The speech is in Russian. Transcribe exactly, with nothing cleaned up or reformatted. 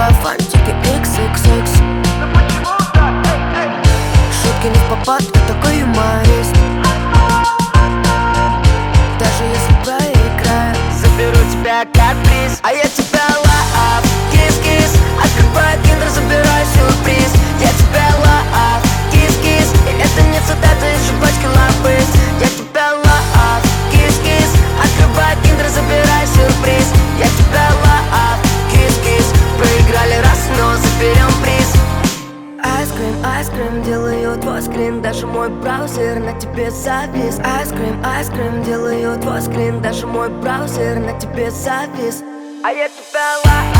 покупаю фантики икс икс икс. Шутки не в попад, я такой юморист. Даже если проиграю, заберу тебя как приз. а я тебя лав, кис-кис. Открываю киндер, забираю сюрприз. Я тебя лав, кис-кис. И это не цитата из жвачки лапыс. Я тебя лав, кис-кис. Открываю киндер, забираю сюрприз. Я тебя лав, кис-кис. Проиграли раз, но заберем приз. Айскрим, айскрим, делаю твой скрин. Даже мой браузер на тебе завис. Айскрим, айскрим, делаю твой скрин. Даже мой браузер на тебе завис. А я тебя лайк.